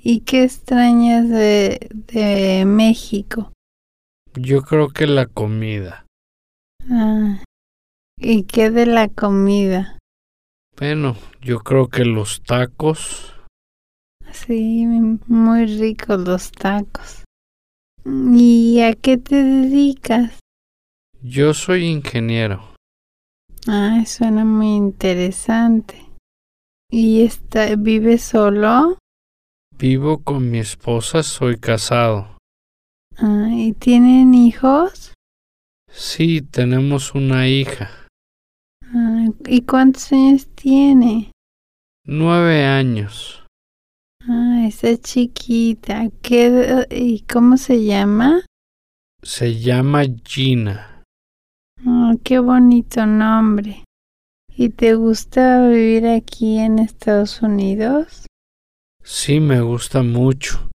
¿Y qué extrañas de México? Yo creo que la comida. Ah, ¿y qué de la comida? Bueno, yo creo que los tacos. Sí, muy ricos los tacos. ¿Y a qué te dedicas? Yo soy ingeniero. Ah, suena muy interesante. ¿Y vives solo? Vivo con mi esposa, soy casado. Ah, ¿y tienen hijos? Sí, tenemos una hija. Ah, ¿y cuántos años tiene? 9 años. Ah, está chiquita. ¿Y cómo se llama? Se llama Gina. Ah, qué bonito nombre. ¿Y te gusta vivir aquí en Estados Unidos? Sí, me gusta mucho.